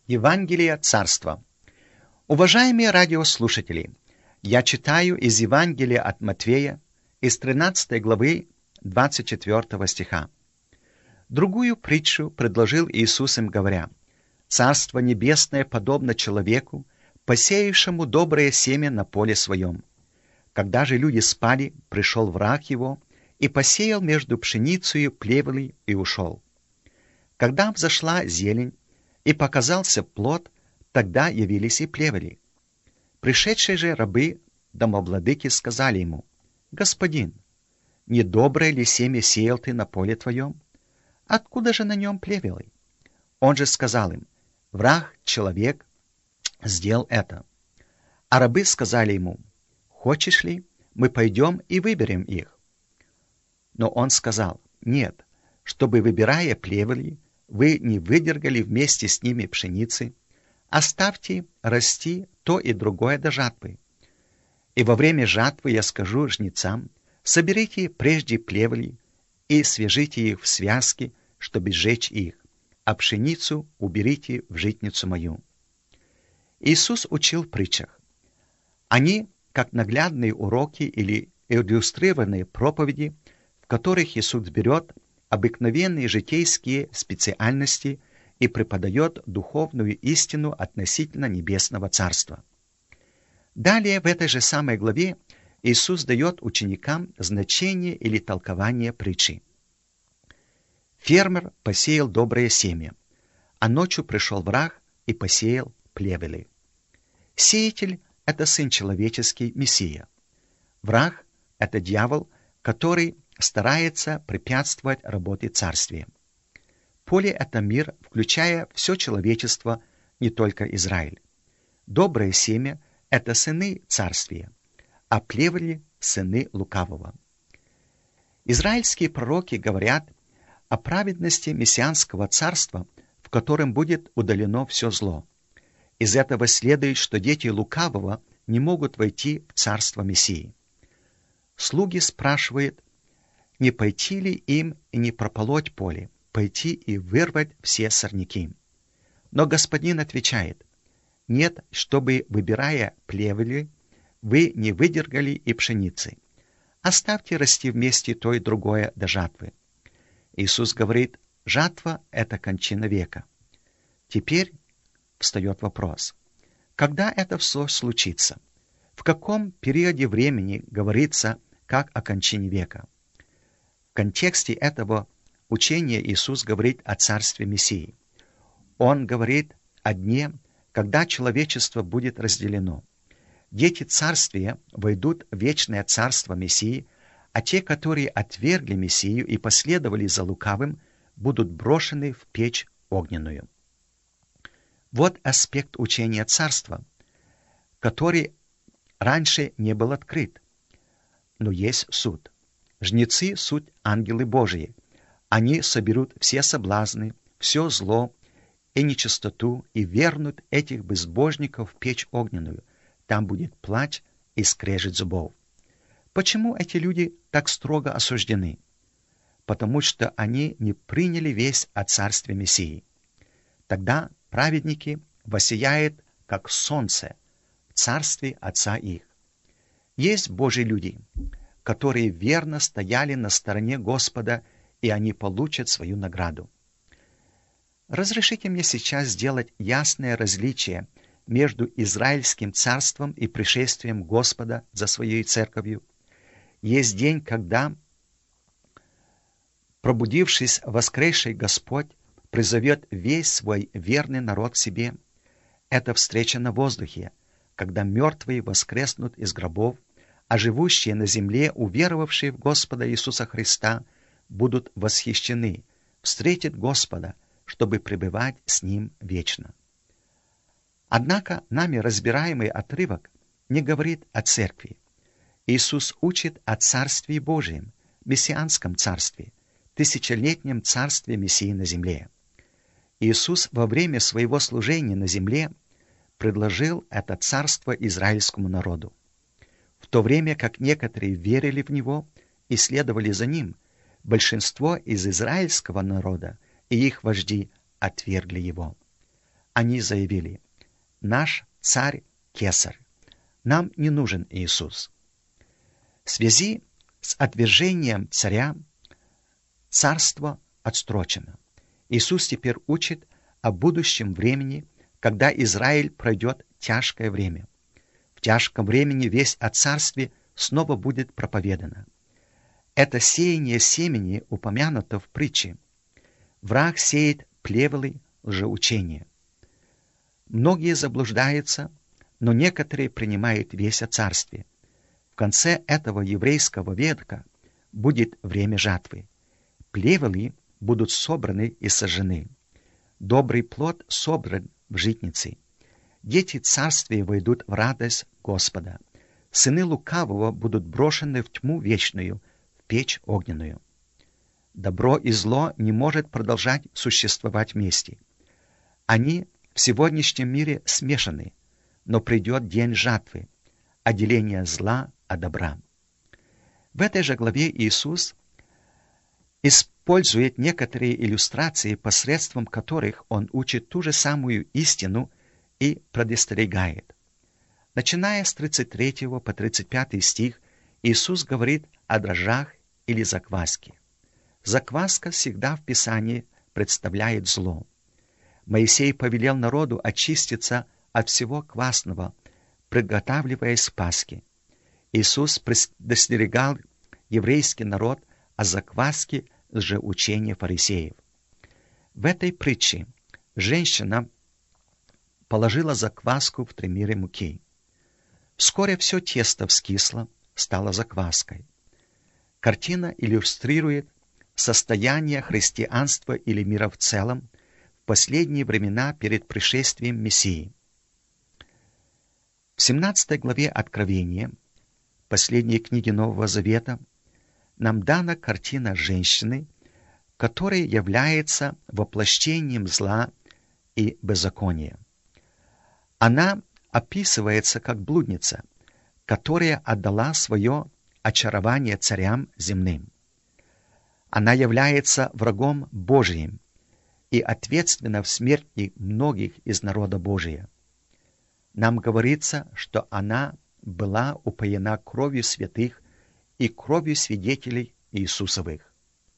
Евангелие Царства. Уважаемые радиослушатели, я читаю из Евангелия от Матфея, из 13 главы 24 стиха. Другую притчу предложил Иисус им, говоря: «Царство небесное подобно человеку, посеявшему доброе семя на поле своем. Когда же люди спали, пришел враг его и посеял между пшеницею плевелы и ушел. Когда взошла зелень и показался плод, тогда явились и плевели. Пришедшие же рабы домовладыки сказали ему: «Господин, не доброе ли семя сеял ты на поле твоем? Откуда же на нем плевелы?» Он же сказал им: «Враг, человек, сделал это». А рабы сказали ему: «Хочешь ли, мы пойдем и выберем их?» Но он сказал: «Нет, чтобы, выбирая плевели, вы не выдергали вместе с ними пшеницы, оставьте расти то и другое до жатвы. И во время жатвы я скажу жнецам: соберите прежде плевели и свяжите их в связки, чтобы сжечь их, а пшеницу уберите в житницу мою». Иисус учил в притчах. Они как наглядные уроки или иллюстрированные проповеди, в которых Иисус берет обыкновенные житейские специальности и преподает духовную истину относительно Небесного Царства. Далее в этой же самой главе Иисус дает ученикам значение или толкование притчи. Фермер посеял доброе семя, а ночью пришел враг и посеял плевели. Сеятель — это Сын Человеческий, Мессия. Враг — это дьявол, который старается препятствовать работе Царствия. Поле — это мир, включая все человечество, не только Израиль. Доброе семя — это сыны Царствия, а плевели — сыны лукавого. Израильские пророки говорят о праведности мессианского царства, в котором будет удалено все зло. Из этого следует, что дети лукавого не могут войти в царство Мессии. Слуги спрашивают, не пойти ли им и не прополоть поле, пойти и вырвать все сорняки. Но Господин отвечает: нет, чтобы, выбирая плевели, вы не выдергали и пшеницы. Оставьте расти вместе то и другое до жатвы. Иисус говорит: жатва — это кончина века. Теперь встает вопрос: когда это все случится? В каком периоде времени говорится как о кончине века? В контексте этого учения Иисус говорит о царстве Мессии. Он говорит о дне, когда человечество будет разделено. Дети царствия войдут в вечное царство Мессии, а те, которые отвергли Мессию и последовали за лукавым, будут брошены в печь огненную. Вот аспект учения царства, который раньше не был открыт. Но есть суд. Жнецы — суть ангелы Божии. Они соберут все соблазны, все зло и нечистоту и вернут этих безбожников в печь огненную. Там будет плач и скрежет зубов. Почему эти люди так строго осуждены? Потому что они не приняли весть о царстве Мессии. Тогда праведники воссияют, как солнце, в царстве Отца их. Есть Божьи люди, которые верно стояли на стороне Господа, и они получат свою награду. Разрешите мне сейчас сделать ясное различие между Израильским царством и пришествием Господа за Своей церковью. Есть день, когда, пробудившись, воскресший Господь призовет весь свой верный народ к себе. Это встреча на воздухе, когда мертвые воскреснут из гробов, а живущие на земле, уверовавшие в Господа Иисуса Христа, будут восхищены, встретят Господа, чтобы пребывать с Ним вечно. Однако нами разбираемый отрывок не говорит о церкви. Иисус учит о Царстве Божьем, Мессианском царстве, тысячелетнем царстве Мессии на земле. Иисус во время своего служения на земле предложил это царство израильскому народу. В то время как некоторые верили в Него и следовали за Ним, большинство из израильского народа и их вожди отвергли Его. они заявили: «Наш царь Кесарь, нам не нужен Иисус». В связи с отвержением царя царство отстрочено. Иисус теперь учит о будущем времени, когда Израиль пройдет тяжкое время. В тяжком времени весть о царстве снова будет проповедана. Это сеяние семени упомянуто в притче. Враг сеет плевелы лжеучения. Многие заблуждаются, но некоторые принимают весть о царстве. В конце этого еврейского века будет время жатвы. Плевелы будут собраны и сожжены. Добрый плод собран в житнице. Дети царствия войдут в радость Господа. Сыны лукавого будут брошены в тьму вечную, в печь огненную. Добро и зло не может продолжать существовать вместе. Они в сегодняшнем мире смешаны, но придет день жатвы, отделение зла от добра. В этой же главе Иисус использует некоторые иллюстрации, посредством которых Он учит ту же самую истину и предостерегает. Начиная с 33 по 35 стих, Иисус говорит о дрожжах или закваске. Закваска всегда в Писании представляет зло. Моисей повелел народу очиститься от всего квасного, приготавливаясь к Пасхе. Иисус предостерегал еврейский народ о закваске лжеучения фарисеев. В этой притче женщина положила закваску в 3 мири муки. Вскоре все тесто вскисло, стало закваской. Картина иллюстрирует состояние христианства или мира в целом в последние времена перед пришествием Мессии. В 17 главе Откровения, последней книги Нового Завета, нам дана картина женщины, которая является воплощением зла и беззакония. Она описывается как блудница, которая отдала свое очарование царям земным. Она является врагом Божиим и ответственна в смерти многих из народа Божия. Нам говорится, что она была упоена кровью святых и кровью свидетелей Иисусовых.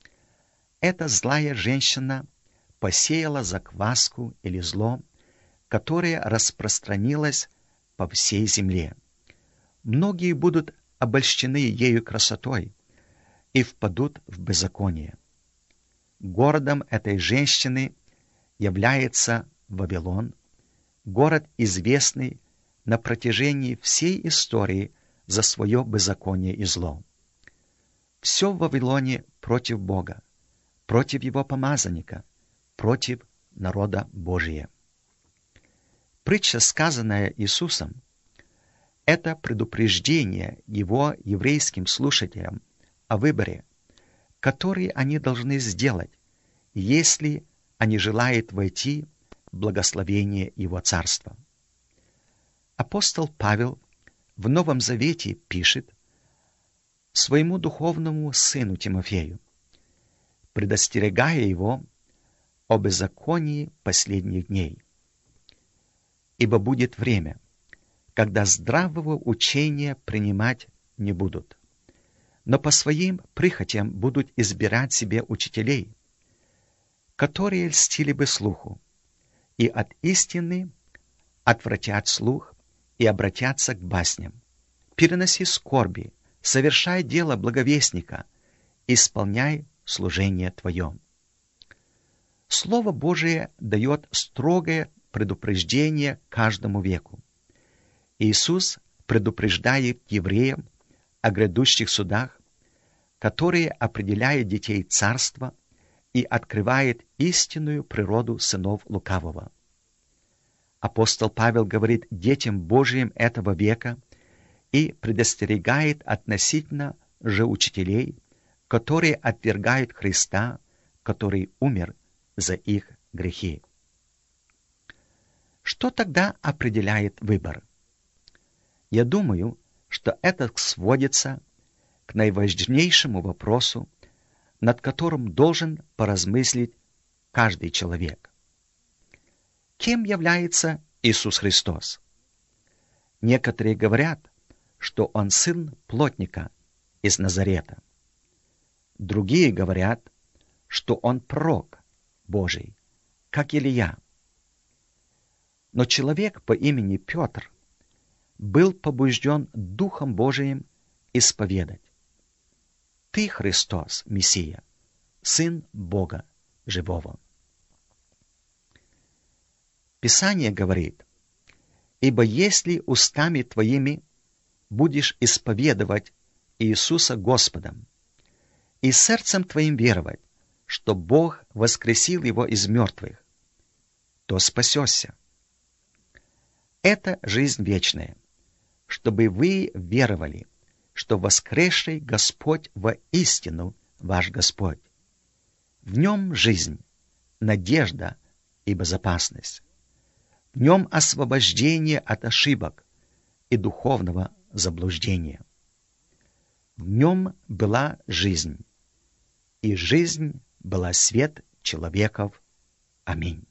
Эта злая женщина посеяла закваску или зло, которое распространилось по всей земле. Многие будут обольщены ею красотой и впадут в беззаконие. Городом этой женщины является Вавилон, город, известный на протяжении всей истории за свое беззаконие и зло. Все в Вавилоне против Бога, против Его помазанника, против народа Божия. Притча, сказанная Иисусом, это предупреждение Его еврейским слушателям о выборе, который они должны сделать, если они желают войти в благословение Его Царства. Апостол Павел в Новом Завете пишет своему духовному сыну Тимофею, предостерегая его о беззаконии последних дней. Ибо будет время, когда здравого учения принимать не будут, но по своим прихотям будут избирать себе учителей, которые льстили бы слуху, и от истины отвратят слух и обратятся к басням. Переноси скорби, совершай дело благовестника, исполняй служение твое. Слово Божие дает строгое предупреждение каждому веку. Иисус предупреждает евреям о грядущих судах, которые определяют детей царства и открывает истинную природу сынов лукавого. Апостол Павел говорит детям Божиим этого века и предостерегает относительно лжеучителей, которые отвергают Христа, который умер за их грехи. Что тогда определяет выбор? Я думаю, что это сводится к наиважнейшему вопросу, над которым должен поразмыслить каждый человек. кем является Иисус Христос. Некоторые говорят, что Он сын плотника из Назарета. Другие говорят, что Он пророк Божий, как Илия. Но человек по имени Петр был побужден Духом Божиим исповедать: «Ты, Христос, Мессия, Сын Бога Живого». Писание говорит: «Ибо если устами твоими будешь исповедовать Иисуса Господом и сердцем твоим веровать, что Бог воскресил Его из мертвых, то спасешься». Это жизнь вечная, чтобы вы веровали, что воскресший Господь воистину ваш Господь. В Нем жизнь, надежда и безопасность. В Нем освобождение от ошибок и духовного заблуждения. В Нем была жизнь, и жизнь была свет человеков. Аминь.